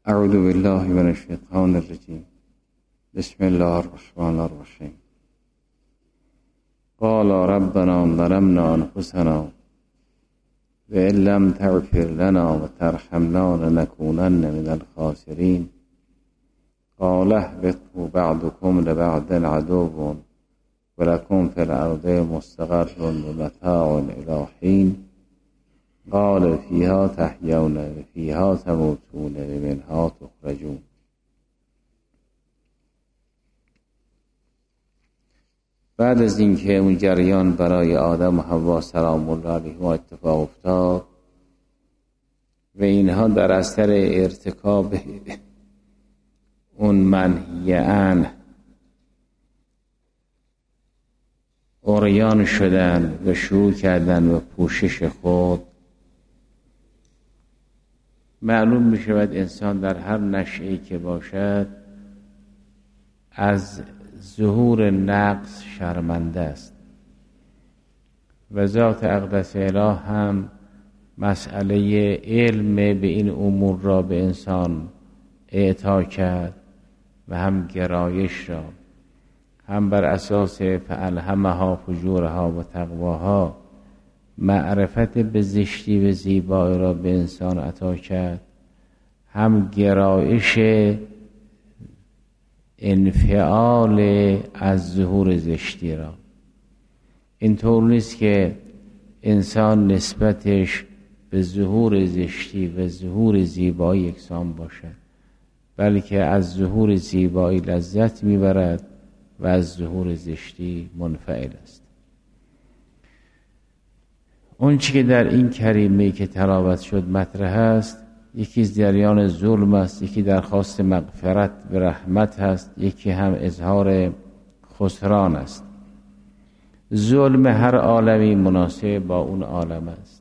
اعوذ بالله من الشیطان الرجیم. بسم الله الرحمن الرحیم. قال ربنا ظلمنا انفسنا وإن لم تغفر لنا وترحمنا لنكونن من الخاسرين. قال اهبطوا بعضكم لبعض عدو ولكم في الأرض مستقر ومتاع إلى حين. قال فيها تحيون وفيها تموتون ومنها تخرجون. بعد از اینکه اون جریان برای آدم و حوا سلام الله علیهم اتفاق افتاد و اینها در اثر ارتکاب اون منهی عنه عریان شدن و شروع کردن و پوشش خود، معلوم می شود انسان در هر نشئه‌ای که باشد از ظهور نقص شرمنده است و ذات اقدس اله هم مسئله علم به این امور را به انسان اعطا کرد و هم گرایش را، هم بر اساس فالهمها فجورها و تقواها معرفت به زشتی و زیبایی را به انسان عطا کرد، هم گرایش انفعال از ظهور زشتی را. اینطور نیست که انسان نسبتش به ظهور زشتی و ظهور زیبایی یکسان باشد، بلکه از ظهور زیبایی لذت میبرد و از ظهور زشتی منفعل است. اون چی که در این کریمه که تلاوت شد مطرح است، یکی جریان ظلم است، یکی درخواست مغفرت و رحمت است، یکی هم اظهار خسران است. ظلم هر عالمی مناسب با اون عالم است.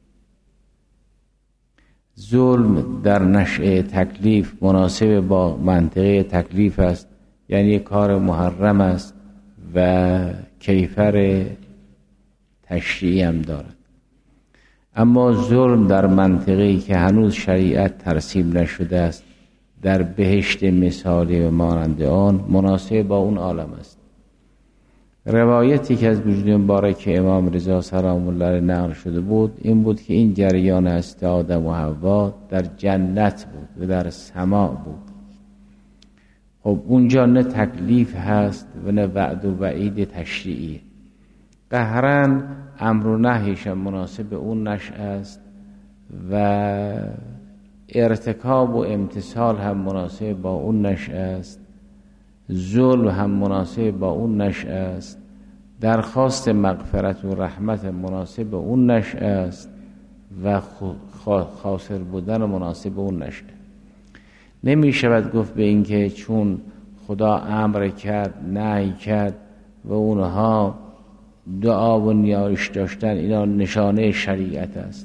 ظلم در نشأه تکلیف مناسب با منطقه تکلیف است، یعنی کار محرم است و کیفر تشریعی هم دارد. اما ظلم در منطقه‌ای که هنوز شریعت ترسیم نشده است، در بهشت مثالی و مانند آن مناسب با اون عالم است. روایتی که از وجود مبارک امام رضا سلام الله علیه نقل شده بود این بود که این جریان است آدم و حوا در جنت بود و در سماع بود. خب اونجا نه تکلیف هست و نه وعد و وعید تشریعی. قهرن امر و نهیش هم مناسب اون نشأه است و ارتکاب و امتثال هم مناسب با اون نشأه است. ظلم هم مناسب با اون نشأه است. درخواست مغفرت و رحمت مناسب با اون نشأه است و خاسر بودن مناسب اون نشأه. نمی شود گفت به این که چون خدا امر کرد نهی کرد و اونها دعا و نیایش داشتن اینا نشانه شریعت است،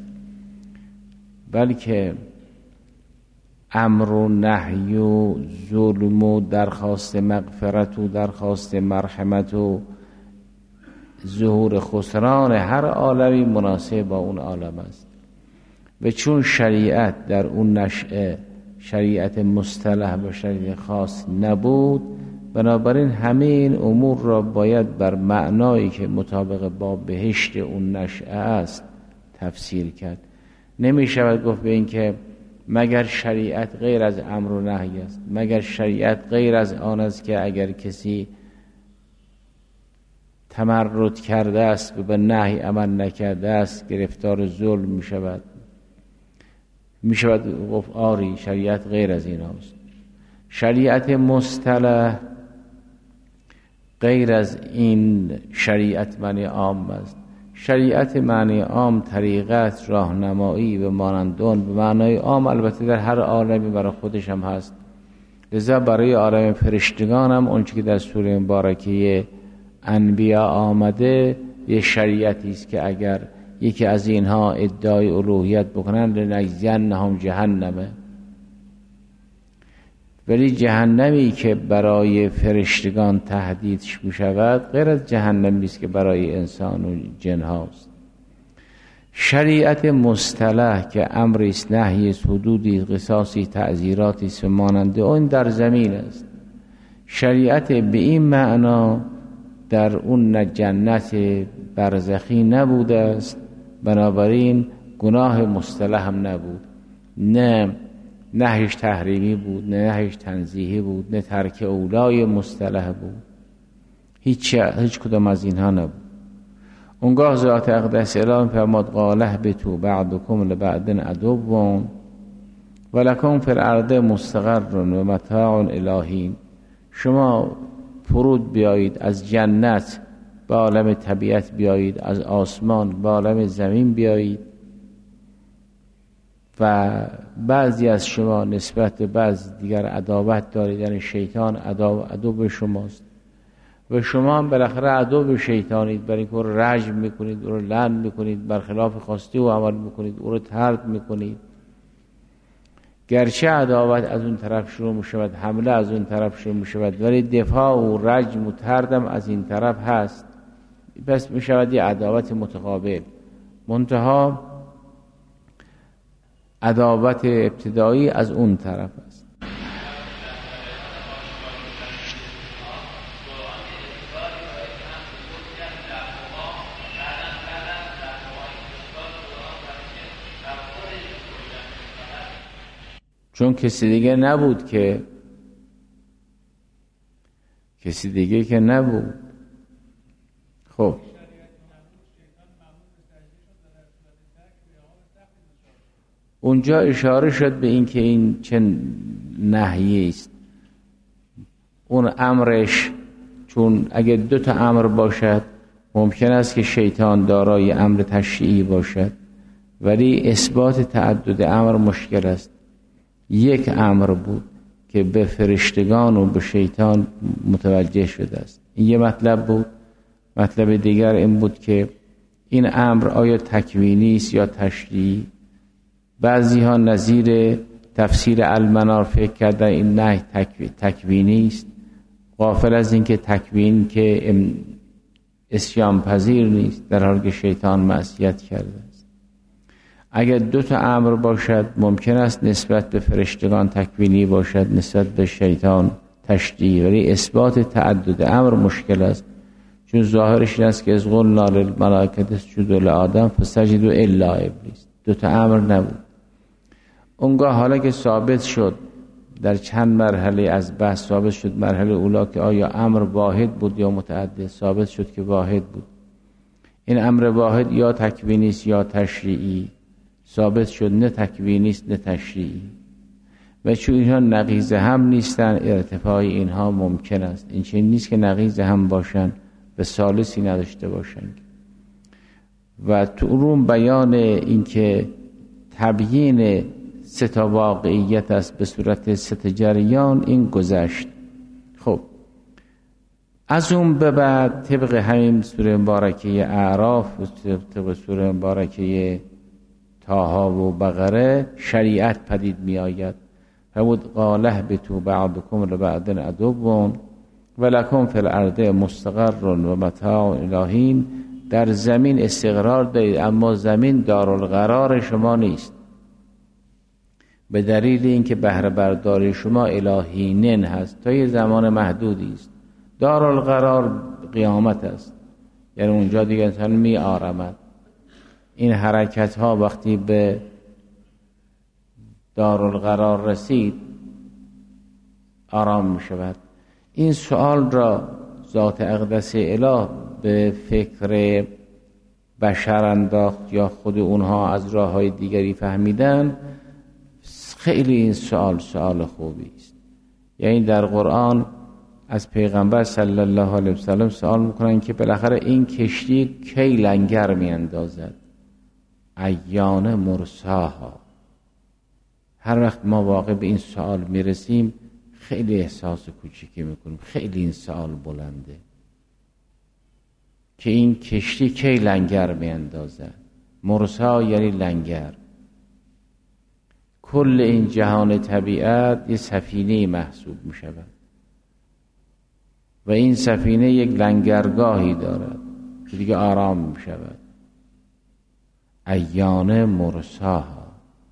بلکه امر و نهی و ظلم و درخواست مغفرت و درخواست مرحمت و ظهور خسران هر عالمی مناسب با اون عالم است. و چون شریعت در اون نشأه شریعت مصطلح و شریعت خاص نبود، بنابراین همه این امور را باید بر معنایی که مطابق با بهشت اون نشأه است تفسیر کرد. نمی شود گفت به این که مگر شریعت غیر از امر و نهی است، مگر شریعت غیر از آن است که اگر کسی تمرد کرده است و به نهی عمل نکرده است گرفتار ظلم می شود. می شود گفت آری شریعت غیر از این است. شریعت مصطلح غیر از این شریعت معنی عام است. شریعت معنی عام طریقت، راهنمایی و مانندون به معنای عام البته در هر عالمی برای خودش هم هست. لذا برای عالم فرشتگان هم اون چیزی که در سوره مبارکه انبیا آمده یه شریعتی است که اگر یکی از اینها ادعای الوهیت بکنن لنجزینهم جهنمه. ولی جهنمی که برای فرشتگان تهدید می شود غیر از جهنمی است که برای انسان و جن هاست. شریعت مصطلح که امری است، نهی است، حدودی، قصاصی، تعزیراتی است و مانند اون در زمین است. شریعت به این معنا در اون جنت برزخی نبوده است، بنابراین گناه مصطلح هم نبود. نه نهیش تحریمی بود، نه نهیش تنزیهی بود، نه ترک اولای مصطلح بود، هیچ کدام از اینها نبود. اونگاه ذات اقدس اعلام فرمود قال اهبطوا بعضکم لبعض عدو ولکم فی الارض مستقر و متاع الی. شما فرود بیایید از جنت به عالم طبیعت بیایید، از آسمان به عالم زمین بیایید و بعضی از شما نسبت به بعضی دیگر عداوت دارید، یعنی شیطان عدو به شماست و شما هم بالاخره عدو شیطانید، برای اینکه او رو رجم میکنید، او رو لعن میکنید، برخلاف خواسته او عمل میکنید، او رو طرد میکنید. گرچه عداوت از اون طرف شروع میشود، حمله از اون طرف شروع میشود، ولی دفاع و رجم و طردم از این طرف هست، پس میشود یه عداوت متقابل. منتها عداوت ابتدایی از اون طرف است. چون کسی دیگه نبود که نبود. خب اونجا اشاره شد به این که این چه نهیه است. اون امرش، چون اگه 2 تا امر باشد ممکن است که شیطان دارای امر تشریعی باشد، ولی اثبات تعدد امر مشکل است. یک امر بود که به فرشتگان و به شیطان متوجه شده است. این یه مطلب بود. مطلب دیگر این بود که این امر آیا تکوینی است یا تشریعی. بعضی ها نظیر تفسیر المنار فکر کردن این نه تکوینی است، غافل از این که تکوین که اسیان پذیر نیست، در حالی که شیطان معصیت کرده است. اگر 2 تا امر باشد ممکن است نسبت به فرشتگان تکوینی باشد، نسبت به شیطان تشریعی، ولی اثبات تعدد امر مشکل است، چون ظاهرش این است که از قلنا للملائکة اسجدوا لآدم فسجدوا الا ابلیس. 2 تا امر نبود. اونگاه حالا که ثابت شد در چند مرحله از بحث ثابت شد، مرحله اولا که آیا امر واحد بود یا متعدد، ثابت شد که واحد بود. این امر واحد یا تکوینی است یا تشریعی. ثابت شد نه تکوینی است نه تشریعی. و چون اینها نقیض هم نیستن، ارتفاع اینها ممکن است. این چنین نیست که نقیض هم باشن و ثالثی نداشته باشن. و تو علوم بیان این که تبیین 3 تا واقعیت است به صورت 3 تا جریان، این گذشت. خب از اون به بعد طبق همین سوره مبارکه اعراف و طبق سوره مبارکه طه و بقره شریعت پدید می آید. فرمود قال اهبطوا بعضکم لبعض عدو ولکم فی الارض مستقر و متاع الی حین. در زمین استقرار دارید، اما زمین دارالقرار شما نیست، به دلیل اینکه بهره برداری شما الی حین هست، تا یه زمان محدودی است. دارالقرار قیامت است، یعنی اونجا دیگه انسان می آرامد. این حرکت ها وقتی به دارالقرار رسید آرام می شود. این سوال را ذات اقدس اله به فکر بشر انداخت یا خود اونها از راه های دیگری فهمیدن. خیلی این سوال خوبی است. یعنی در قرآن از پیغمبر صلی الله علیه وسلم سوال میکنن که بالاخره این کشتی کی لنگر میاندازد، ایان مرساها. هر وقت ما واقع به این سوال میرسیم خیلی احساس کوچیکی میکنیم. خیلی این سوال بلنده که این کشتی کی لنگر میاندازد. مرسا یعنی لنگر. کل این جهان طبیعت یه سفینه محسوب می شود و این سفینه یک لنگرگاهی دارد که دیگه آرام می شود. ایان مرساها.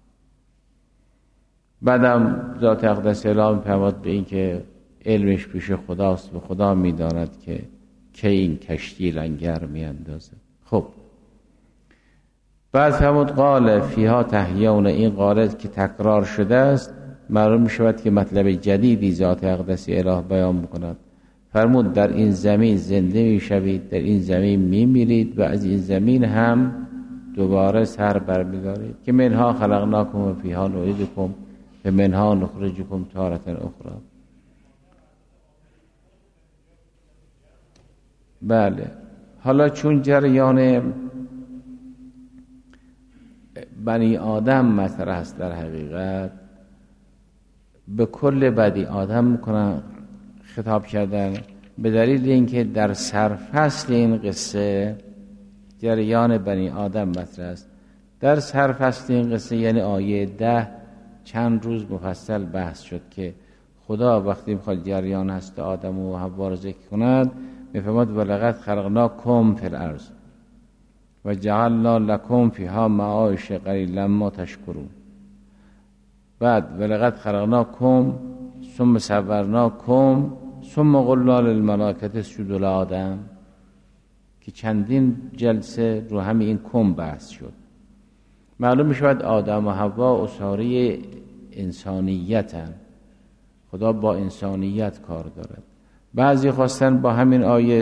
بعدم ذات اقدس اله می‌فرماد به این که علمش پیش خداست و خدا می‌داند که کی این کشتی لنگر می‌اندازد. خب بعد فرمود قال فیها تحیون، این قال که تکرار شده است معلوم می‌شود که مطلب جدیدی ذات اقدس اله بیان می‌کند. فرمود در این زمین زنده می‌شوید، در این زمین می‌میرید و از این زمین هم دوباره سر برمی‌دارید که منها خلقناکم و فیها نعیدکم و منها نخرجکم تارة اخرى. بله، حالا چون جریان بنی آدم مطرح است، در حقیقت به کل بنی آدم میکنن خطاب کردن، به دلیل اینکه در سرفصل این قصه جریان بنی آدم مطرح است. در سرفصل این قصه یعنی آیه 10 چند روز مفصل بحث شد که خدا وقتی میخواد جریان هست آدم و حوا را ذکر کند میفرماد ولقد خلقناکم فی الارض و جعلنا لکم فیها معایش قلیلا ما تشکرون. بعد ولقد خلقناکم ثم صورناکم ثم قلنا للملائکه اسجدوا لآدم، که چندین جلسه رو همین این کم بحث شد. معلوم میشود آدم و حوا اساره انسانیتن، خدا با انسانیت کار دارد. بعضی خواستن با همین آیه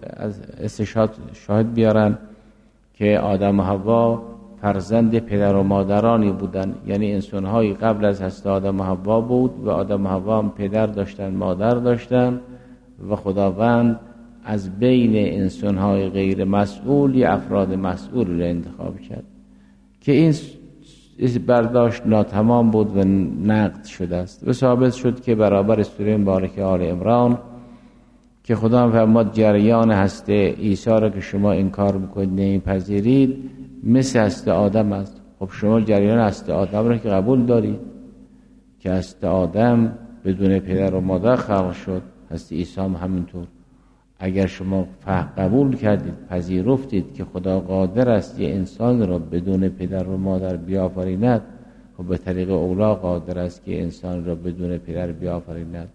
استشهاد شاهد بیارن که آدم و حوا فرزند پدر و مادرانی بودن، یعنی انسان‌های قبل از هست آدم و حوا بود و آدم و حوا هم پدر داشتن مادر داشتن و خداوند از بین انسان‌های غیر مسئول یا افراد مسئول را انتخاب کرد که این برداشت ناتمام بود و نقد شده است و ثابت شد که برابر سوره مبارکه آل عمران که خدا فرمود جریان هسته عیسی را که شما انکار میکنید نمیپذیرید مثل هسته آدم است. خب شما جریان هسته آدم را که قبول دارید که هسته آدم بدون پدر و مادر خلق شد، هسته عیسی هم همینطور. اگر شما قبول کردید پذیرفتید که خدا قادر است یه انسان را بدون پدر و مادر بیافریند، خب به طریق اولا قادر است که انسان را بدون پدر بیافریند.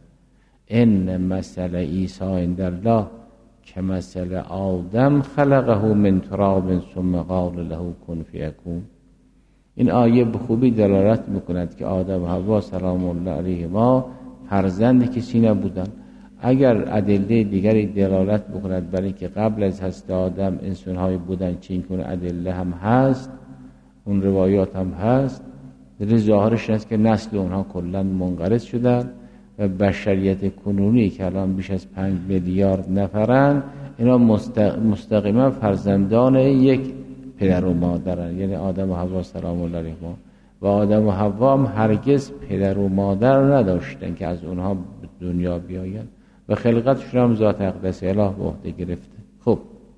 ان مثل عیسی عند الله کمثل آدم خلقه من تراب ثم قال له کن فیکون. این آیه به خوبی دلالت میکند که آدم و حوا سلام الله علیهما فرزند کسی نبودند. اگر ادله دیگری دلالت بکند برای که قبل از هست آدم انسان‌های بودن چین کنه ادله هم هست، اون روایات هم هست، در ظاهرش است که نسل اونها کلاً منقرض شدن و بشریت کنونی که الان بیش از 5 میلیارد نفرن اینا مستقیما فرزندان یک پدر و مادرن، یعنی آدم و حوا سلام الله علیهما. و آدم و حوا هم هرگز پدر و مادر نداشتن که از اونها به دنیا بیاین و خلقتشون هم ذات اقدس اله به عهده گرفته. خب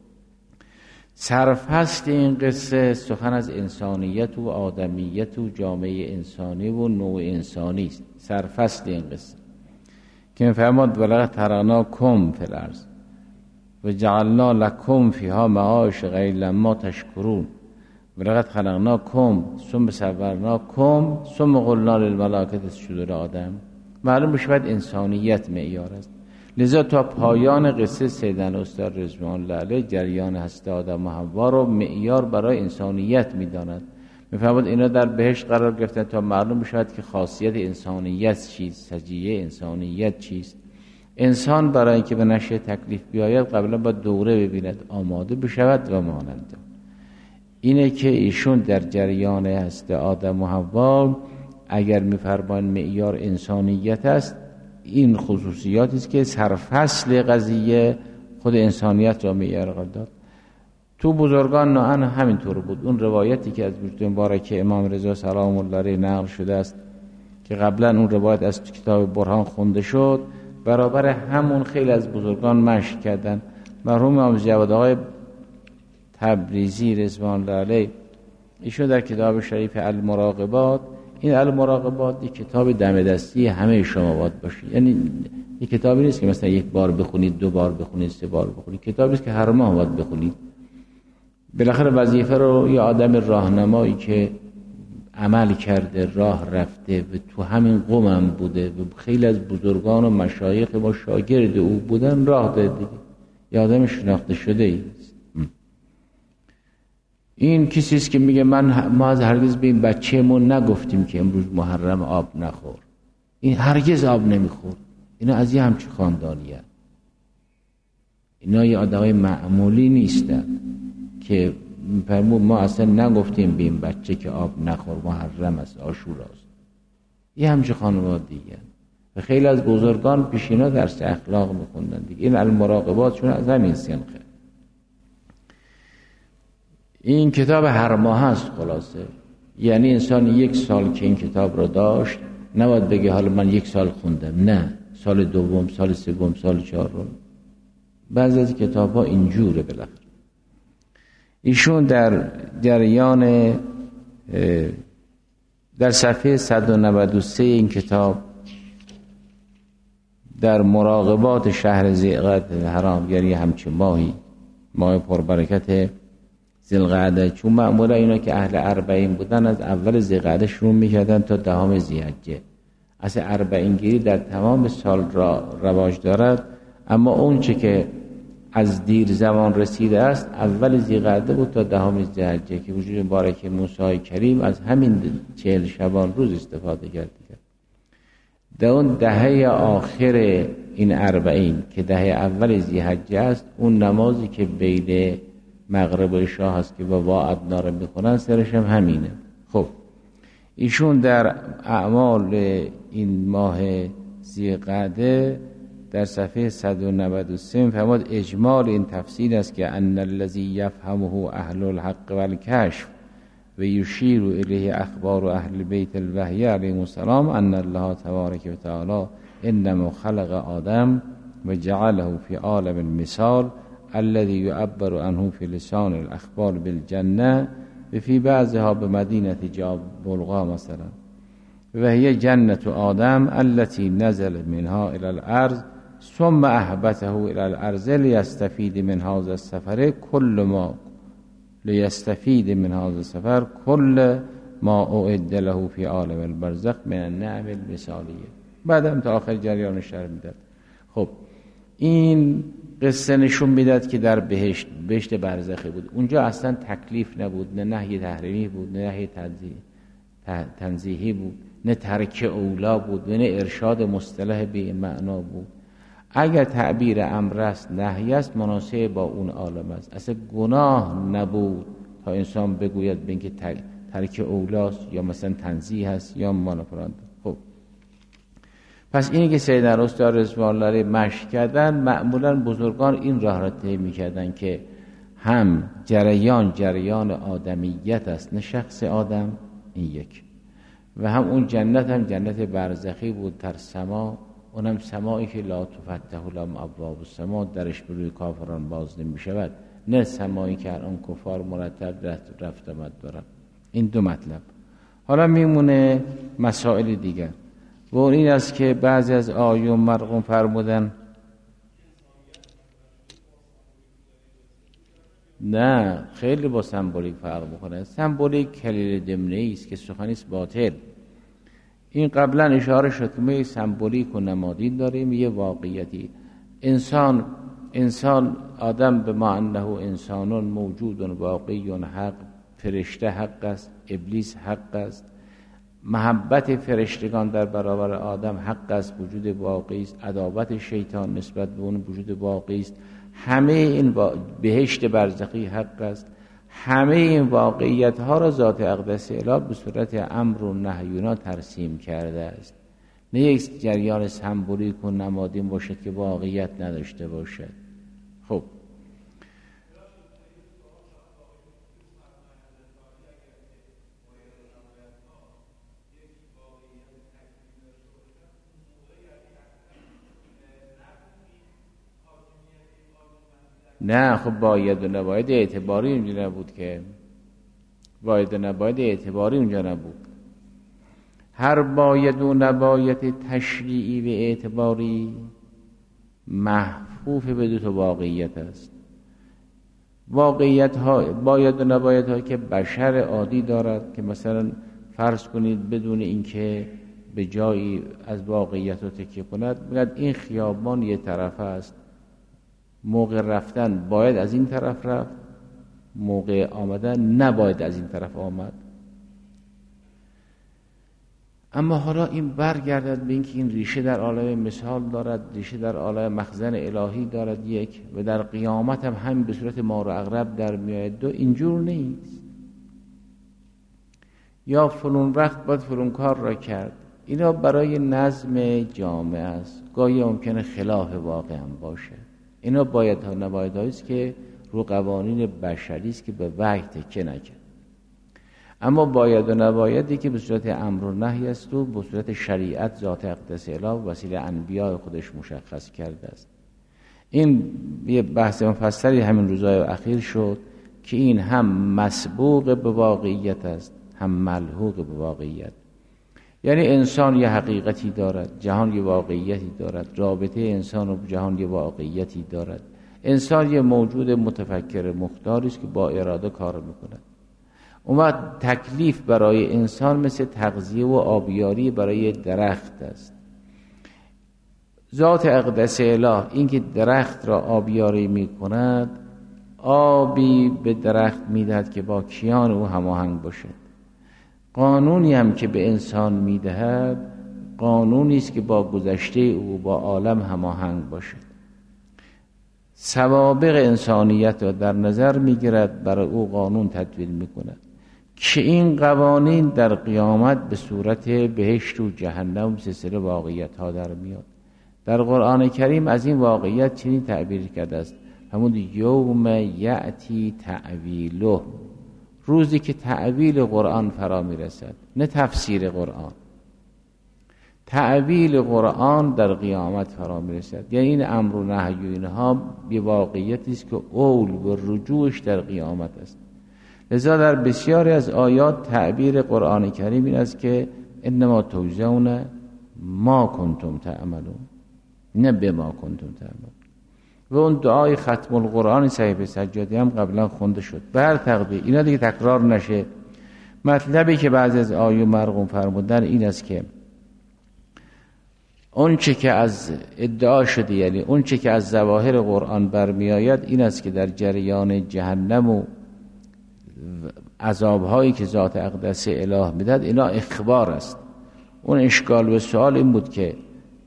سرفصل این قصه سخن از انسانیت و آدمیت و جامعه انسانی و نوع انسانی است. سرفصل این قصه که می‌فرماد ولقد خلقناکم فی الارض و جعلنا لکم فیها معایش قلیلا ما تشکرون. ولقد خلقناکم ثم صورناکم ثم قلنا للملائکه اسجدوا لآدم. معلوم می‌شود انسانیت معیار است. لذا تا پایان قصه سیدنا استاد رضوان الله علیه جریان هسته آدم و حوا رو معیار برای انسانیت می‌داند. می‌فرماد اینا در بهشت قرار گرفتن تا معلوم بشود که خاصیت انسانیت چیست، سجیه انسانیت چیست. انسان برای اینکه به نشه تکلیف بیاید قبلا باید دوره ببیند، آماده بشود و مانند. اینه که ایشون در جریان هسته آدم و حوا اگر می‌فرمان معیار انسانیت است، این خصوصیاتی است که سرفصل قضیه خود انسانیت را معیار قرار داد. تو بزرگان نوعا همینطور بود. اون روایتی که از وجود مبارک امام رضا سلام الله علیه نقل شده است که قبلا اون روایت از کتاب برهان خونده شد، برابر همون خیلی از بزرگان مشق کردن. مرحوم امام جواد آقای تبریزی رضوان الله علیه ایشون در کتاب شریف المراقبات، این المراقبات یک کتاب دم دستی همه شما باید باشه، یعنی یک کتابی نیست که مثلا یک بار بخونید، 2 بار بخونید، 3 بار بخونید، کتابی است که هر ماه باید بخونید. بالاخره وظیفه رو یه آدم راهنمایی که عمل کرده، راه رفته و تو همین قوم هم بوده و خیلی از بزرگان و مشایخ ما شاگرد او بودن، راه داده دیگه. یه آدم شناخته شده ایست. این کسی است که میگه ما از هرگز به این بچه‌مون نگفتیم که امروز محرم آب نخور. این هرگز آب نمیخورد. اینا از یه همچین خاندانیه. اینا یه آدمای معمولی نیستن که ما اصلا نگفتیم به این بچه که آب نخور، محرم است، عاشوراست. یه همچین خانوادگیه. و خیلی از بزرگان پیش اینا درس اخلاق میخوندن دیگه. این المراقباتشون از همین سنخه. این کتاب هر ماه هست خلاصه. یعنی انسان 1 سال که این کتاب رو داشت نباید بگه حالا من 1 سال خوندم، نه، سال دوم، سال سوم، سال چهارم. بعضی از کتاب ها اینجوره. بالاخره ایشون در جریان در صفحه 193 این کتاب در مراقبات شهر ذی‌قعده حرام، یعنی همچین ماه پربرکت ذی‌القعده، چون معمولا اینا که اهل 40 بودن از اول ذی‌قعده شروع می‌کردن تا 10 ذی‌حجه. اصلا 40 گیری در تمام سال را رواج دارد، اما اون چه که از دیر زمان رسیده است اول ذی‌قعده بود تا 10 ذی‌حجه که وجود مبارک موسی کریم از همین 40 شبان روز استفاده کرد. در اون دهه آخر این 40 که دهه اول ذی‌حجه است، اون نمازی که بین مغرب و عشا هست که با ادنا رو میخونن، سرش هم همینه. خب ایشون در اعمال این ماه ذی‌قعده در صفحه 193 می‌فرماد اجمال این تفسیر است که ان الذی یفهمه اهل الحق والکشف و یشیر الیه اخبار اهل بیت الوحی علیهم السلام ان الله تبارک و تعالی انما خلق آدم و جعله فی عالم المثال الذي يعبر عنه في لسان الاخبار بالجنه و فی بعضها بمدینه جابلقا مثلا، و هي جنة آدم التي نزل منها الى الارض ثم اهبطه الى الارض ليستفيد من هذا السفر كل ما اعد له في عالم البرزخ من النعم المثالیه. بعدم تا آخر جریان شرح میداد. خب این قصه نشون میداد که در بهشت برزخی بود. اونجا اصلا تکلیف نبود، نه نهی تحریمی بود، نه نهی تنزیهی بود، نه ترک اولا بود، نه ارشاد مصطلح به این معنا بود. اگر تعبیر امر است، نهی است، مناسب با اون عالم است. اصلا گناه نبود تا انسان بگوید به اینکه ترک اولاست یا مثلا تنزیه است یا مانفرانده. خب پس اینی که سید ارسطو رضوان الله مشق کردن، معمولا بزرگان این راه را طی می‌کردن که هم جریان آدمیت است، نه شخص آدم، این یک، و هم اون جنت هم جنت برزخی بود در سما، اونم سمایی که لا تفتح لهم ابواب السما، درش به روی کافران باز نمی‌شود، نه سمایی که الان کفار مرتب رفت آمد دارن. این دو مطلب. حالا میمونه مسائل دیگر و این است که بعضی از آیون مرقوم فرمودن نه، خیلی با سمبولیک فرق میکنه. سمبولیک کلیل دمنه‌ای است که سخنی است باطل. این قبلا اشاره شد که ما سمبولیک و نمادین داریم، یه واقعیتی. انسان آدم به ما انه انسانون موجود واقعی حق، فرشته حق است، ابلیس حق است، محبت فرشتگان در برابر آدم حق است، وجود واقعی است، عداوت شیطان نسبت به اون وجود واقعی است، همه این بهشت برزخی حق است. همه این واقعیت ها را ذات اقدس الهی به صورت امر و نهیونا ترسیم کرده است، نه یک جریان سمبولیک و نمادین باشد که واقعیت نداشته باشد. خب نه، خب باید و نباید اعتباری اونجا نبود که، باید و نباید اعتباری اونجا نبود. هر باید و نباید تشریعی و اعتباری محفوف به دو تا واقعیت است. واقعیت ها باید و نباید ها که بشر عادی دارد که مثلا فرض کنید بدون اینکه به جایی از واقعیت رو تکیه کند میگه این خیابان یه طرف است، موقع رفتن باید از این طرف رفت، موقع آمدن نباید از این طرف آمد. اما حالا این برگردد به اینکه این ریشه در عالم مثال دارد، ریشه در عالم مخزن الهی دارد یک، و در قیامت هم همین به صورت مار و عقرب در میآید. دو اینجور نیست یا فلان وقت باید فلان کار را کرد. اینا برای نظم جامعه است، گاهی ممکنه خلاف واقع هم باشه. اینا باید ها نباید است که رو قوانین بشری است که به وحی تکیه نکرد. اما باید و نبایدی که به صورت امر و نهی است و به صورت شریعت ذات اقدس اله و وسیله انبیاء خودش مشخص کرده است. این یه بحث مفصلی همین روزهای اخیر شد که این هم مسبوق به واقعیت است هم ملحوق به واقعیت. یعنی انسان یه حقیقتی دارد، جهان یه واقعیتی دارد، رابطه انسان و جهان یه واقعیتی دارد. انسان یه موجود متفکر مختاری است که با اراده کار میکند. اون وقت تکلیف برای انسان مثل تغذیه و آبیاری برای درخت است. ذات اقدس اله این که درخت را آبیاری میکند، آبی به درخت میدهد که با کیان او هماهنگ باشد. قانونی هم که به انسان میدهد قانونی است که با گذشته او با عالم هماهنگ باشد. سوابق انسانیت را در نظر میگیرد، برای او قانون تدوین میکند که این قوانین در قیامت به صورت بهشت و جهنم سلسله واقعیت ها در میاد. در قرآن کریم از این واقعیت چنین تعبیر کرده است، همون یوم یأتی تعویله، روزی که تعویل قرآن فرا میرسد، نه تفسیر قرآن. تعویل قرآن در قیامت فرا میرسد، یعنی این امر و نهی و اینها به واقعیتی است که اول و رجوعش در قیامت است. لذا در بسیاری از آیات تعبیر قرآن کریم این است که انما توزعون ما کنتم تعملون، نه بما کنتم تعملون. و اون دعای ختم القرآن صحیفه سجادی هم قبلا خونده شد. به هر تقدیر اینا دیگه تکرار نشه. مطلبی که بعضی از آیه مرقوم فرمودن این است که اون چه که از ادعا شده، یعنی اون چه که از ظواهر قرآن برمی آید این است که در جریان جهنم و عذابهایی که ذات اقدس اله میداد اینا اخبار است. اون اشکال و سوال این بود که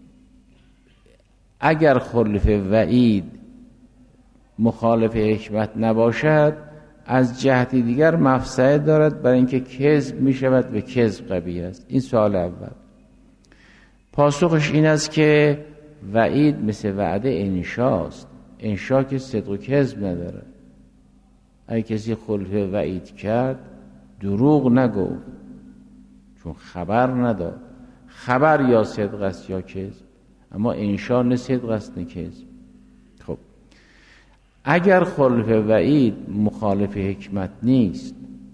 اگر خلف وعید مخالف حکمت نباشد، از جهتی دیگر مفسده دارد برای اینکه کذب می شود و کذب قبیح است. این سوال اول. پاسخش این است که وعید مثل وعده انشاست. انشا که صدق و کذب نداره. اگه کسی خلف وعید کرد دروغ نگفت، چون خبر نداد. خبر یا صدق است یا کذب، اما انشا نه صدق است نه کذب. خب اگر خلف وعید مخالف حکمت نیست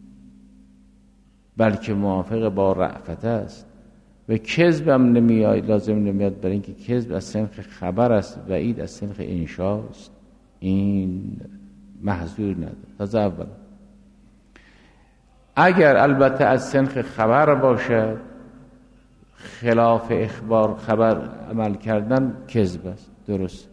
بلکه موافق با رأفت است و کذب هم نمیاد، لازم نمیاد، برای اینکه کذب از صنف خبر است، وعید از صنف انشا است، این محظور نداره. تازه اول اگر البته از صنف خبر باشد، خلاف اخبار خبر عمل کردن کذب است، درست.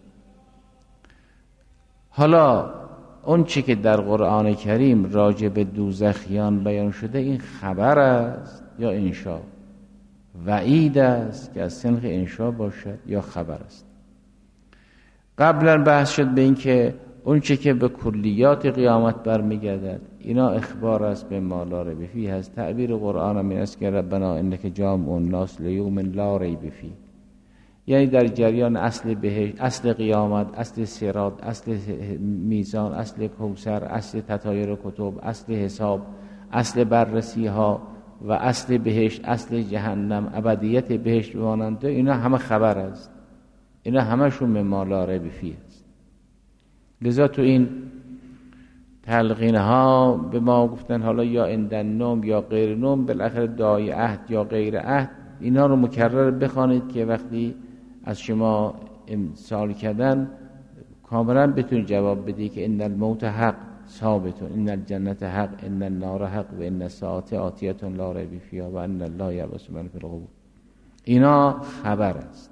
حالا اون چی که در قرآن کریم راجع به دوزخیان بیان شده این خبر است یا انشا؟ وعید است که از صنف انشا باشد یا خبر است؟ قبلا بحث شد به این که اون چی که به کلیات قیامت برمیگردد اینا اخبار است به ما لا ریب فیه هست. تعبیر قرآن هم این است که ربنا انک جامع الناس لیوم لا ریب فیه، یعنی در جریان اصل بهشت، اصل قیامت، اصل صراط، اصل میزان، اصل کوثر، اصل تطایر کتب، اصل حساب، اصل بررسی ها و اصل بهشت، اصل جهنم، ابدیت بهشت بمانند، اینا همه خبر است. اینا همشون مما لا ریب فیه است. لذا تو این تلقین ها به ما گفتن حالا یا اندن نوم یا غیر نوم، بالاخره دعای عهد یا غیر عهد، اینا رو مکرر بخوانید که وقتی از شما سوال کردن کاملا بتونید جواب بدید که ان الموت حق، ثابت ان الجنت حق ان النار حق و ان الساعه آتیه لا ریب فیها و ان الله یبعث من فی القبور. اینا خبر است.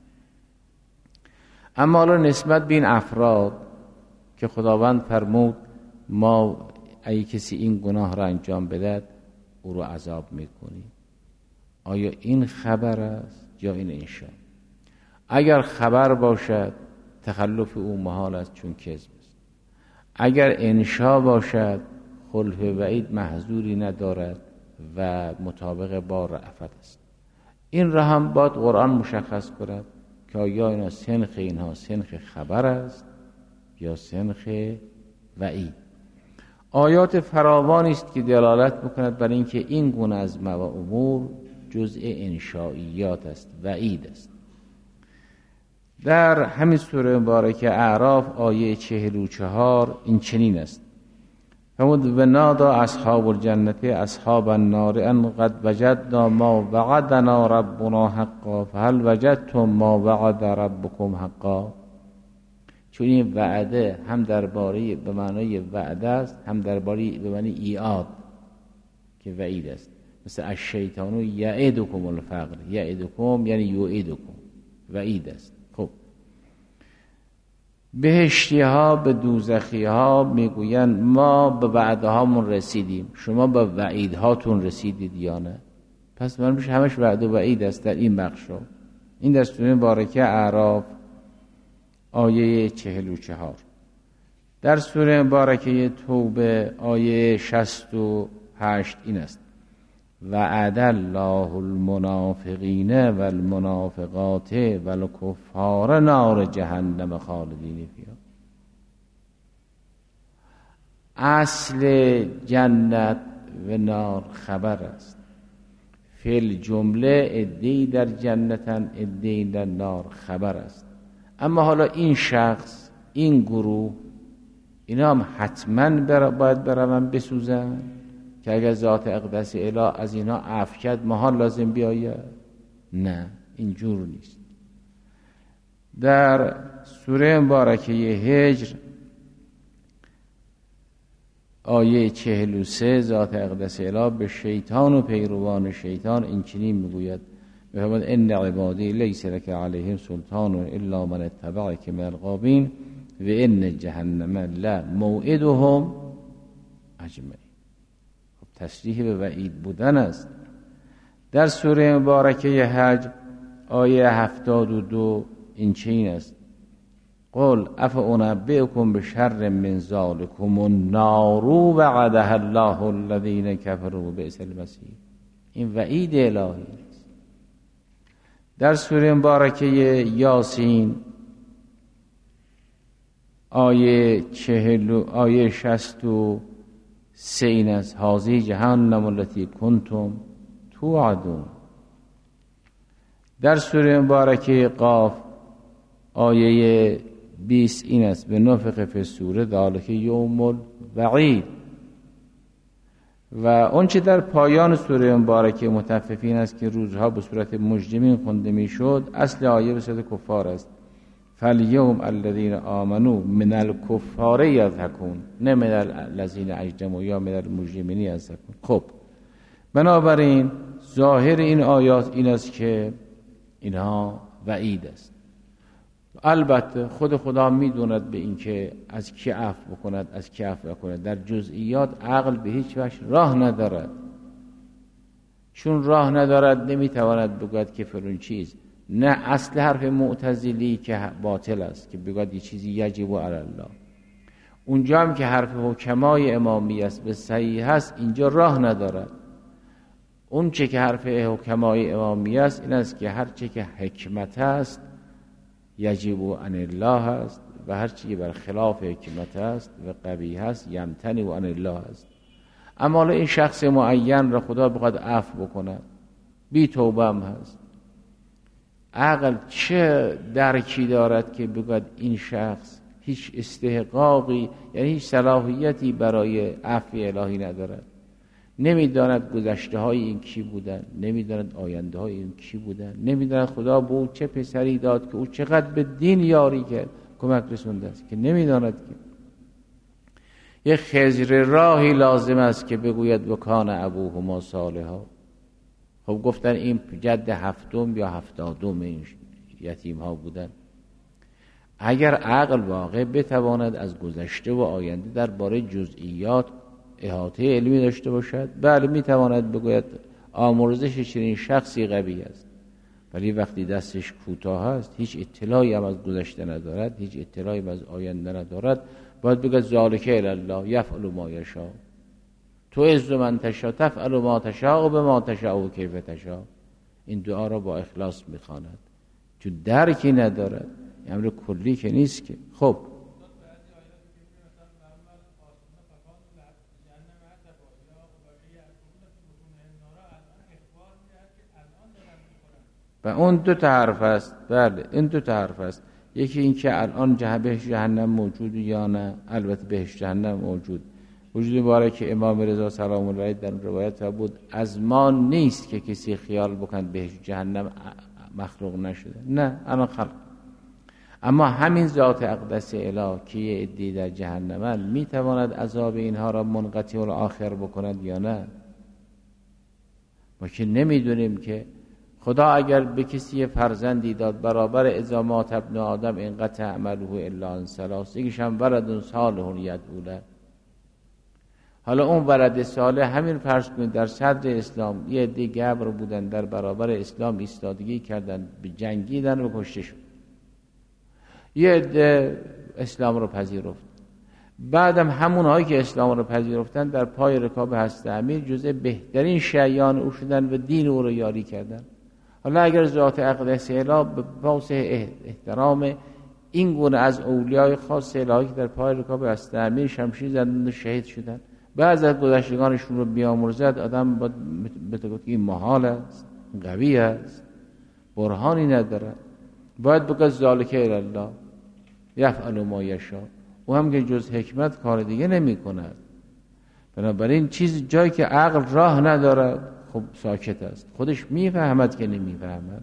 اما حالا نسبت به این افراد که خداوند فرمود ما اگه کسی این گناه را انجام بدهد او رو عذاب میکنیم، آیا این خبر است یا این انشا؟ اگر خبر باشد تخلف او محال است چون کذب است. اگر انشا باشد خلف وعید محذوری ندارد و مطابق با رأفت است. این را هم باید قرآن مشخص کند که آیا اینا سنخ اینها سنخ خبر است یا سنخ وعید. آیات فراوانی است که دلالت میکند بر اینکه این گونه از امور جزء انشائیات است، وعید است. در همین سوره مبارکه اعراف آیه 44 این چنین است: فرمود و نادا اصحاب الجنت اصحاب النار ان قد وجدنا ما وعدنا ربنا حقا فهل وجدتم ما وعد ربكم حقا. چون این وعده هم درباره به معنای وعده است، هم درباره به معنی ایعاد که وعید است. مثل الشیطان یعدکم الفقر، یعدکم یعنی یوعدکم، وعید است. خب بهشتی ها به دوزخی ها میگویند ما به وعده هامون رسیدیم، شما به وعید هاتون رسیدید یا نه؟ پس من میشه همش وعده و وعید است در این بخش. این در سوره مبارکه اعراف آیه 44. در سوره مبارکه توبه آیه 68 این است: وعد الله المنافقین والمنافقات والکفار نار جهنم خالدین فیها. اصل جنت و نار خبر است. فی الجمله عده‌ای در جنتن عده‌ای در نار خبر است. اما حالا این شخص، این گروه، اینا هم حتما باید بروند بسوزن که اگر ذات اقدس اله از اینا عفو کرد محال لازم بیاید؟ نه، اینجور نیست. در سوره مبارکه هجر آیه 43 ذات اقدس اله به شیطان و پیروان شیطان این چنین میگوید: بفرمود ان عبادی لیس لک علیهم سلطان الا من اتبعک من الغاوین و ان جهنم لموعدهم اجمعین. خب تصریح به وعید بودن است. در سوره مبارکه حج آیه 72 این چنین است: قل افانبئکم بشر من ذلکم النار وعدها الله الذین کفروا بئس المصیر. این وعید الهی است. در سوره مبارکه یاسین آیه 63 این است: هذه جهنم التي کنتم توعدون. در سوره مبارکه قاف آیه 20 این است: به نفخ فی الصور ذلک یوم الوعید. و اون چه در پایان سوره مبارکه مطففین است که روزها به صورت مجرمین خونده میشد، اصل آیه به صورت کفار است: فالیوم الذین آمنوا من الکفار یضحکون، نه من الذین اجرموا یا من المجرمین یضحکون. خب بنابراین ظاهر این آیات این است که اینها وعید است. البته خود خدا میدوند به این که از کی عفو بکند از کی عفو نکند. در جزئیات عقل به هیچ وجه راه ندارد. چون راه ندارد نمیتواند بگوید که فلان چیز. نه، اصل حرف معتزلی که باطل است که بگوید یه چیزی یجب علی الله. اونجا هم که حرف حکمای امامی است به صحیح است، اینجا راه ندارد. اون چه که حرف حکمای امامی است این است که هر چه که حکمت است یجب عن الله است و هر چی بر خلاف حکمت است و قبیح است یمتنع عن الله است. اما این شخص معین را خدا بخواد عفو بکند، بی توبه هم هست، عقل چه درکی دارد که بگوید این شخص هیچ استحقاقی یعنی هیچ صلاحیتی برای عفو الهی ندارد؟ نمیداند گذشته های این کی بودن، نمیداند آینده های این کی بودن، نمیداند خدا به او چه پسری داد که او چقدر به دین یاری کرد کمک رسونده است که نمیداند که. یه خضر راهی لازم است که بگوید وکان ابوهما صالحا. خب گفتن این جد هفتم یا هفتادم این یتیم ها بودن. اگر عقل واقع بتواند از گذشته و آینده درباره جزئیات احاطه علمی داشته باشد، بله میتواند بگوید آمرزش چنین شخصی قوی است. ولی وقتی دستش کوتاه است، هیچ اطلاعی هم از گذشته ندارد، هیچ اطلاعی هم از آینده ندارد، باید بگه ذالک الی الله یفعل ما یشاء، تو عز من تشاء تفعل ما تشاء و بما تشاء و کیف تشاء. این دعا را با اخلاص میخواند، چون درکی ندارد، امر کلی که نیست که. خب و اون دو تا حرف است. بله این دو تا حرف است. یکی این که الان بهشت جهنم موجود یا نه. البته بهشت جهنم موجود باره که امام رضا سلام الله علیه در روایت بود از ما نیست که کسی خیال بکند بهشت جهنم مخلوق نشده، نه الان خلق. اما همین ذات اقدس اله که یه عده‌ای در جهنمن میتواند عذاب اینها را منقطع الاخر بکند یا نه؟ ما که نمیدونیم که. خدا اگر به کسی فرزندی داد برابر ازامات ابن آدم انقطع عمله الا عن ثلاث، یکیش هم ولد صالح یدعو له. حالا اون ولد صالح همین فرض کنید در صدر اسلام یه عده گبر بودن، در برابر اسلام ایستادگی کردن، به جنگیدن و کشته شد. یه عده اسلام رو پذیرفت. بعدم همونهایی که اسلام رو پذیرفتن در پای رکاب حضرت امیر جزء بهترین شیعیان او شدن و دین او رو یاری کردن. حالا اگر ذات اقدس اله به واسه احترام این گونه از اولیای خاص الهی که در پای رکاب حضرت امیر شمشیر زدند و شهید شدن، بعض از گذشتگانشون رو بیامرزد، آدم به تو این محال است، قوی است، برهانی نداره، باید بگه ذالک الی الله یفعل ما یشاء. او هم که جز حکمت کار دیگه نمی کند. بنابراین چیز جایی که عقل راه نداره خب ساکت است، خودش میفهمد که نمیفهمد.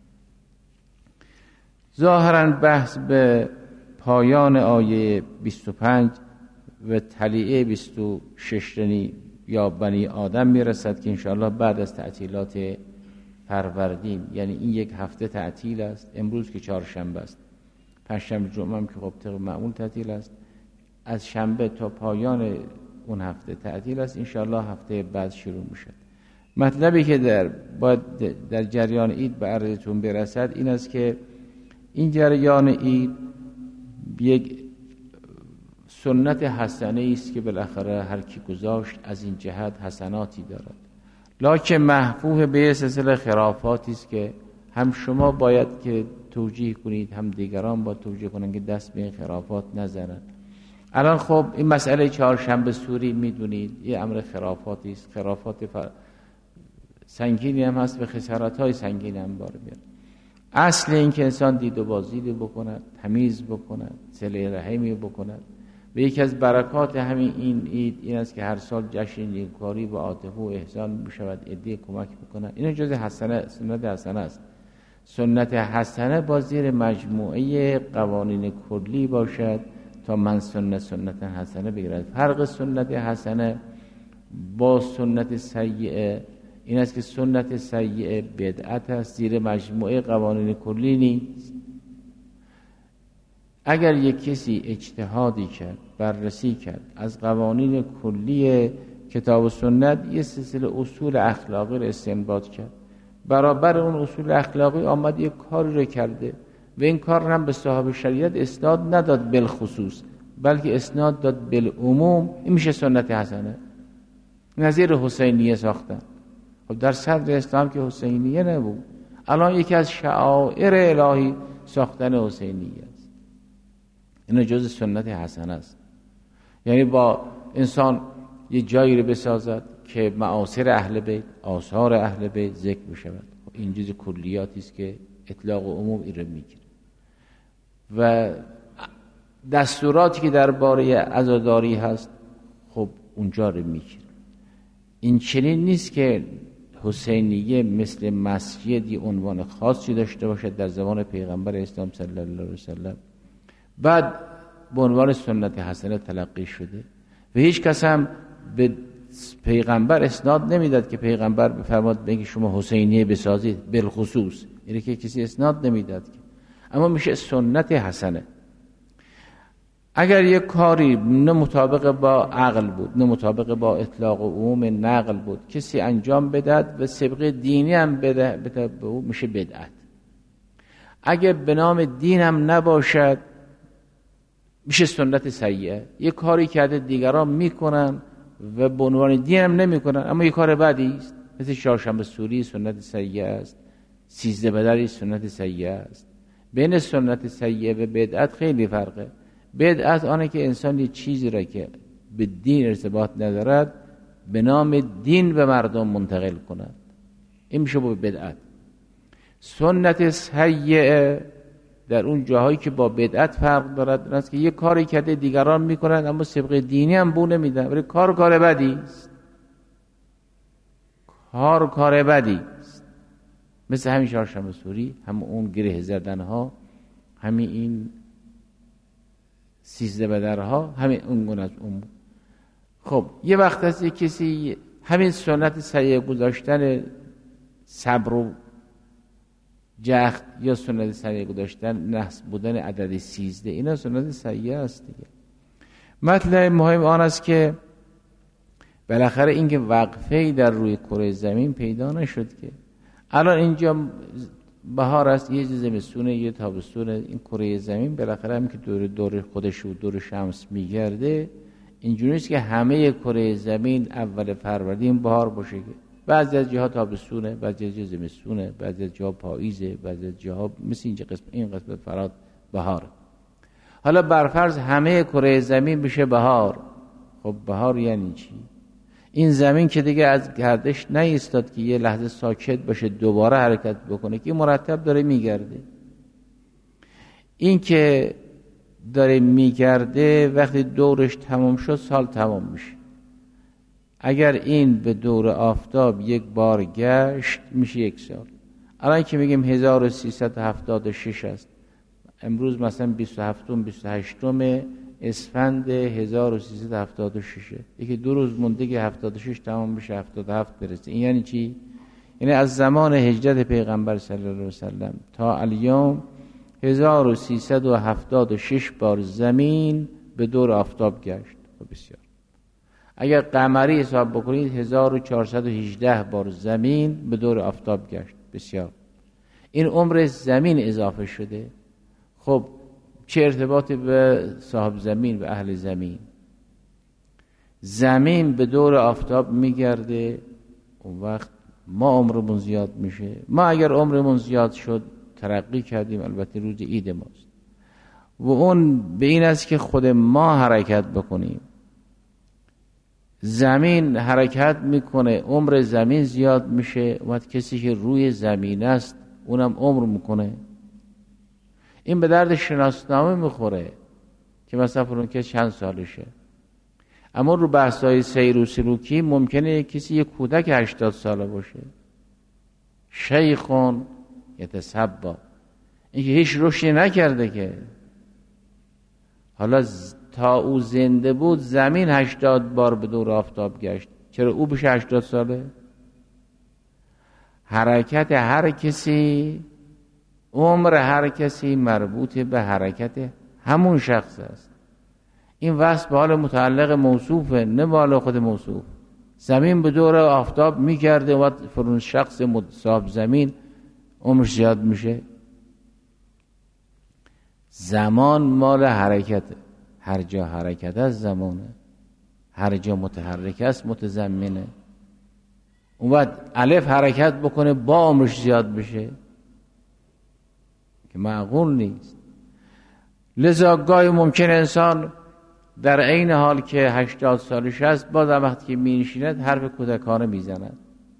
ظاهرا بحث به پایان آیه 25 و تلیعه 26 یا بنی آدم میرسد که انشاءالله بعد از تعطیلات فروردین، یعنی این یک هفته تعطیل است. امروز که چهارشنبه است، پنجشنبه جمعه هم که خب طبق معمول تعطیل است. از شنبه تا پایان اون هفته تعطیل است. انشاءالله هفته بعد شروع میشه. مطلبی که باید در جریان عید به عرضتون برسد این است که این جریان عید یک سنت حسنه است که بالاخره هر کی گذاشت از این جهت حسناتی دارد، لکن محفوظ به سلسله خرافاتی است که هم شما باید که توجیه کنید، هم دیگران باید توجیه کنند که دست به این خرافات نزنند. الان خب این مسئله چهارشنبه سوری میدونید یه امر خرافاتی است. خرافات سنگینی هم هست و خسارت‌های سنگینی هم بار میاد. اصل این که انسان دید و بازدید بکند، تمیز بکند، صله رحمی بکند. و یکی از برکات همین این عید این است که هر سال جشن نیکوکاری و عاطفه و احسان بشود، عده کمک بکنند. این جزء حسنه، سنت حسنه است. سنت حسنه با زیر مجموعه قوانین کلی باشد تا من سنت حسنه بگیرد. فرق سنت حسنه با سنت سیئه این است که سنت سیئه بدعت است، زیر مجموعه قوانین کلی نیست. اگر یک کسی اجتهادی کرد، بررسی کرد، از قوانین کلی کتاب و سنت یه سلسله اصول اخلاقی رو استنباط کرد، برابر اون اصول اخلاقی آمد یک کاری رو کرده و این کار هم به صاحب شریعت اسناد نداد بالخصوص، بلکه اسناد داد بالعموم، این میشه سنت حسنه. نظیر حسینیه ساختن. خب در صدر اسلام که حسینیه نبود، الان یکی از شعائر الهی ساختن حسینیه است. این جزء سنت حسنه است. یعنی با انسان یه جایی رو بسازد که معاصر اهل بیت، آثار اهل بیت ذکر بشود. این جزء کلیاتی است که اطلاق و عموم این رو میگیره. و دستوراتی که درباره عزاداری هست خب اونجا رو میگیره. این چنین نیست که حسینیه مثل مسجدی عنوان خاصی داشته باشد در زمان پیغمبر اسلام صلی الله علیه وسلم، بعد به عنوان سنت حسنه تلقی شده و هیچ کس هم به پیغمبر اسناد نمیداد که پیغمبر بفرماد بگه شما حسینیه بسازید بالخصوص، اینه که کسی اسناد نمیداد که. اما میشه سنت حسنه. اگر یک کاری نه مطابق با عقل بود نه مطابق با اطلاق و عموم نقل بود کسی انجام بدهد و سبق دینی هم بده به او میشه بدعت. اگر به نام دین هم نباشد میشه سنت سیئه. یک کاری کرده دیگران میکنن و به عنوان دین هم نمیکنن اما یک کار بدی است، مثل چهارشنبه سوری سنت سیئه است، 13 بدری سنت سیئه است. بین سنت سیئه و بدعت خیلی فرقه. بدعت آنه که انسان یک چیزی را که به دین ارتباط ندارد به نام دین به مردم منتقل کند، این میشه بدعت. سنت سیئه در اون جاهایی که با بدعت فرق دارد است که یک کاری کرده دیگران میکنند اما سبق دینی هم بو نمیدن، ولی کار بدی است. کار بدی است. مثل همین چهارشنبه سوری، هم اون گره زدنها، همین این 13 بدرها، همین اون گونه از اون. خب یه وقت هست کسی همین سنت سیئه گذاشتن صبر و جخت یا سنت سیئه گذاشتن نحس بودن عدد 13، اینا سنت سیئه است دیگه. مطلب مهم آن است که بالاخره اینکه وقفه‌ای در روی کره زمین پیدا نشد که الان اینجا بهار است، یه زمستونه یه تابستونه، این کره زمین بالاخره هم که دور خودش و دور شمس میگرده اینجوری است که همه کره زمین اول فروردین بهار باشه. بعضی از جاها تابستونه، بعضی از جاها زمستونه، بعضی از جاها پاییزه، بعضی از جاها مثل این قسمت فرات بهاره. حالا برفرض همه کره زمین بشه بهار. خب بهار یعنی چی؟ این زمین که دیگه از گردش نیستاد که یه لحظه ساکت باشه دوباره حرکت بکنه، که مرتب داره میگرده. این که داره میگرده وقتی دورش تمام شد سال تمام میشه. اگر این به دور آفتاب یک بار گشت میشه یک سال. الان که میگیم 1376 است، امروز مثلا 28 اسفند 1376، یکی 2 روز مونده که 76 تمام بشه 77 برسه. این یعنی چی؟ یعنی از زمان هجرت پیغمبر صلی الله علیه وسلم تا الیوم 1376 بار زمین به دور آفتاب گشت. بسیار. اگر قمری حساب بکنید 1418 بار زمین به دور آفتاب گشت. بسیار. این عمر زمین اضافه شده. خب چه ارتباطی به صاحب زمین و اهل زمین؟ زمین به دور آفتاب میگرده، اون وقت ما عمرمون زیاد میشه. ما اگر عمرمون زیاد شد ترقی کردیم، البته روز عید ماست، و اون به این است که خود ما حرکت بکنیم. زمین حرکت میکنه، عمر زمین زیاد میشه، وقت کسی که روی زمین است اونم عمر میکنه. این به درد شناسنامه میخوره که مثلا فرون که چند سالشه. اما رو بحث‌های سیر و سلوکی ممکنه کسی یک کودک 80 ساله باشه، شیخون یتسبا، این که هیچ رشدی نکرده که. حالا تا او زنده بود زمین 80 بار به دور آفتاب گشت، چرا او بشه 80 ساله؟ حرکت هر کسی، عمر هر کسی مربوط به حرکت همون شخص است. این وصف به حال متعلق موصوفه، نه به حال خود موصوف. زمین به دور آفتاب میگرده و فرون شخص صاحب زمین عمرش زیاد میشه. زمان مال حرکته، هر جا حرکت است زمانه، هر جا متحرک است متضمنه. اون وقت الف حرکت بکنه با عمرش زیاد بشه که معقول نیست. لذا گاهی ممکن انسان در عین حال که 80 سالش است باز وقتی که می نشیند حرف کودکانه می زند.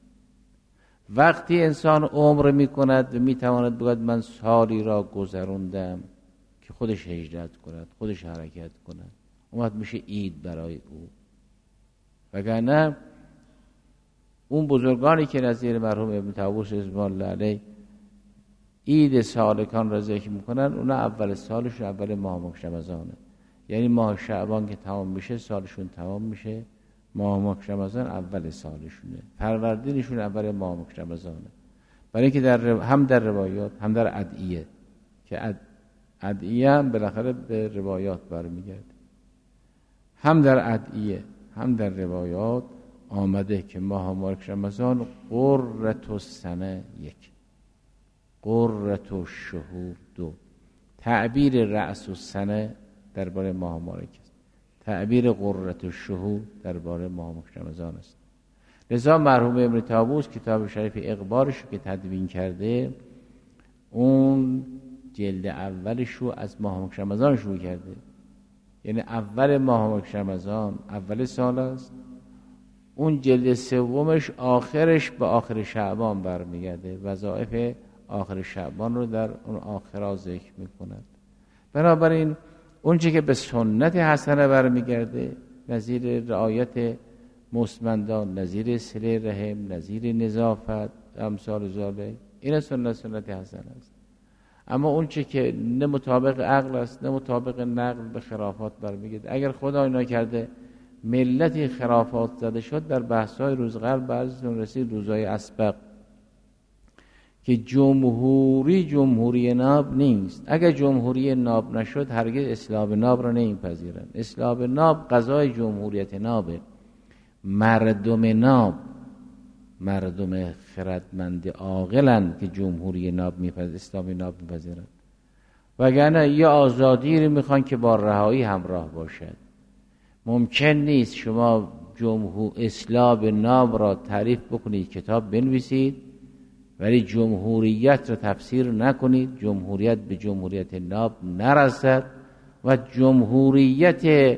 وقتی انسان عمر می کند و می تواند بگوید من سالی را گذروندم که خودش هجرت کند، خودش حرکت کند، اون وقت میشه عید برای او. وگرنه اون بزرگانی که نظیر مرحوم ابن طاووس رضوان الله علیه عید سالکان را ذکر میکنن، اونا اول سالش اول ماه رمضانه. یعنی ماه شعبان که تمام میشه سالشون تمام میشه، ماه مبارک رمضان اول سالشونه، فروردینشون اول ماه مبارک رمضانه. برای اینکه هم در روایات هم در ادعیه، که ادعیه هم بالاخره به روایات برمیگرده، هم در ادعیه هم در روایات آمده که ماه مبارک رمضان قرة السنه 1، قرة الشهور 2. تعبیر رأس السنه درباره ماه مبارک است، تعبیر قرة الشهور درباره ماه مبارک رمضان است. لذا مرحوم ابن طاووس کتاب شریف اقبارش رو که تدوین کرده، اون جلد اولش رو از ماه مبارک رمضان شروع کرده، یعنی اول ماه مبارک رمضان اول سال است، اون جلد سومش آخرش به آخر شعبان برمیگرده، وظایف آخر شعبان رو در اون آخرها ذکر میکند. بنابراین اون چی که به سنت حسنه برمیگرده، نظیر رعایت مستمندان، نظیر صله رحم، نظیر نظافت، امثال ذالک، این سنت حسنه است. اما اون چی که نه مطابق عقل است نه مطابق نقل، به خرافات برمیگرده. اگر خدای نکرده ملتی خرافات زده شد، در بحث‌های روز قبل بعضیتون رسید روزهای اسبق، که جمهوری ناب نیست. اگر جمهوری ناب نشد هرگز اصلاح ناب را نمیپذیرند. اصلاح ناب قضای جمهوریت نابه، مردم ناب، مردم خردمند عاقلن که جمهوری ناب میپذیرند، اسلام ناب میپذیرند. وگرنه یه آزادی رو میخوان که با رهایی همراه باشد. ممکن نیست شما اسلام ناب را تعریف بکنید، کتاب بنویسید، ولی جمهوریت را تفسیر نکنید، جمهوریت به جمهوریت ناب نرسد و جمهوریت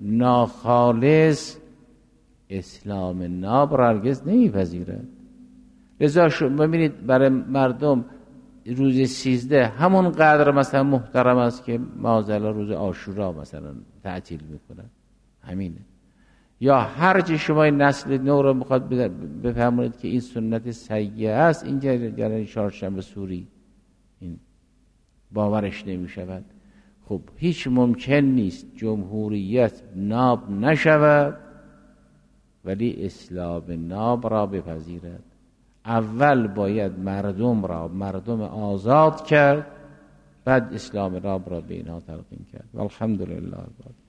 ناخالص اسلام ناب را هرگز نمیپذیرد. لذا ببینید برای مردم روز 13 همون قدر مثلا محترم است که معاذالله روز عاشورا مثلا تعطیل میکنن، همینه. یا هر چی شما این نسل نو رو میخواد بفهمونید که این سنت سیئه است، این جریان چهارشنبه سوری این باورش نمیشود. خب هیچ ممکن نیست جمهوریت ناب نشود ولی اسلام ناب را بپذیرد. اول باید مردم آزاد کرد، بعد اسلام ناب را به اینها تلقین کرد. والحمدلله.